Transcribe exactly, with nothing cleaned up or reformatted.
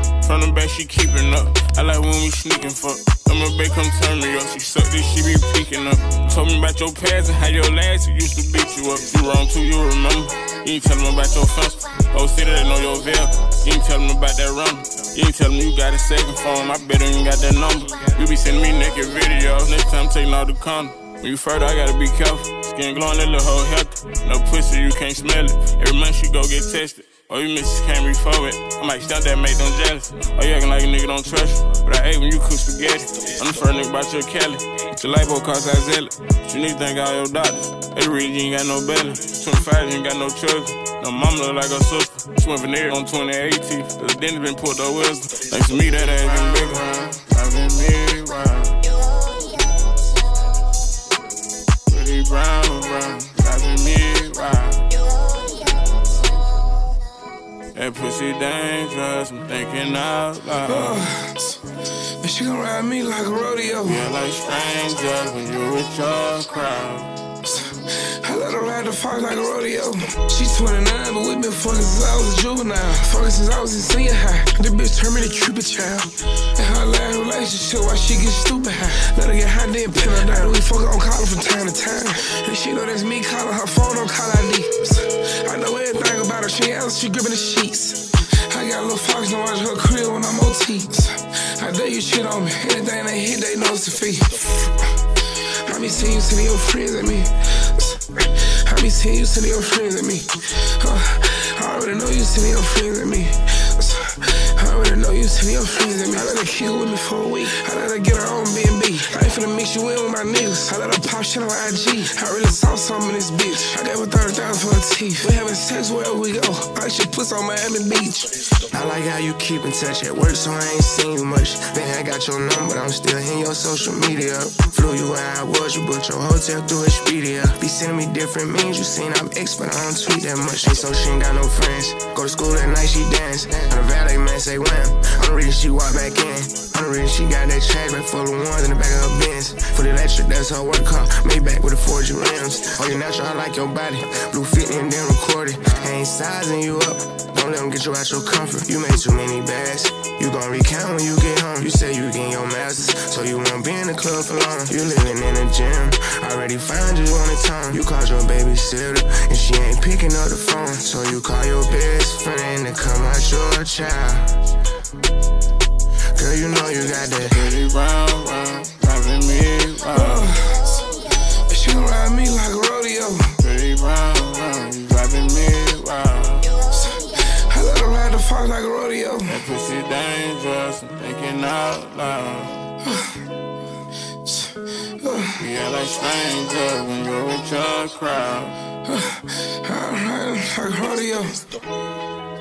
From the back, she keeping up. I like when we sneaking fuck. I'm a babe, come turn me up. She suck this, she be peeking up. Told me about your past and how your last who used to beat you up. You wrong too, you remember. You ain't tellin' me about your fence. Oh, city that know your veil. You ain't tellin' me about that run. You ain't tellin' me you got a second phone. I bet you ain't got that number. You be sending me naked videos. Next time, taking all the condom. When you further, I gotta be careful. Skin glowing, that little hoe healthy. No pussy, you can't smell it. Every month she go get tested. Oh, you missus can't refill it. I might stunt that, make them jealous. Oh, you acting like a nigga don't trust you. But I hate when you cook spaghetti. I'm the first nigga about your Kelly. Your lipo cost I sell it. But you need to thank all your doctors. They read you ain't got no belly. twenty-five, you ain't got no children. No mama look like her sister. She went veneer on twenty eighteen. The dentist been pulled up wisdom. Thanks to me, that ass been bigger. I've been married, wow. Pretty brown, brown. I've been married, wow. That pussy dangerous, I'm thinking out loud. Oh, but she gon' ride me like a rodeo. Feel like strangers when you with your crowd. I let her ride the fox like a rodeo. She twenty-nine, but we been fucking since I was a juvenile. Fucking since I was in senior high. This bitch turned me to Cupid child. And her last relationship, why she get stupid high. Let her get high, then pin her down. We fuck her on calling from time to time. And she know that's me calling her phone on call I D. I know everything about her, she ain't answer, she gripping the sheets. I got a little fox to watch her crib when I'm O T's. I dare you shit on me, anything they hit, they know it's the fee. I be seeing you sending your friends at me. I be seeing you sending your friends at me. Uh, I already know you sending your friends at me. I already know you sending your friends at me. I let her kick with me for a week. I let her get her own B and B. I ain't finna mix you in with my niggas. I let her pop shit on I G. I really saw something in this bitch. I gave her thirty thousand for her teeth. We having sex wherever we go. I should put on Miami Beach. I like how you keep in touch at work, so I ain't seen you much. Then I got your number, but I'm still hitting your social media. Flew you where I was, you booked your hotel through Expedia. Be sending me different memes, you seen I'm ex, but I don't tweet that much. Ain't so she ain't got no friends. Go to school that night, she dance. On the valet man say wham. I'm the reason she walk back in. I'm the reason she got that trash bag full of ones in the back of her Benz. For the electric, that's her work car. Maybach with the four G rims. Oh, you natural, I like your body. Blue fifty and then recorded. I ain't sizing you up. Don't let them get you out your comfort. You made too many bags. You gon' recount when you get home. You say you getting your masters, so you won't be in the club for long. You living in the gym. Already found you on the tongue. You called your babysitter, and she ain't picking up the phone. So you call your best friend to come out your child. Girl, you know you got that pretty round, round, driving me round. Uh, she gon' ride me like a rodeo. Pretty round, round, you driving me round. I let her ride the fox like a rodeo. That pussy dangerous, I'm thinking out loud. We are like strangers when you're with your crowd. I ride like a rodeo.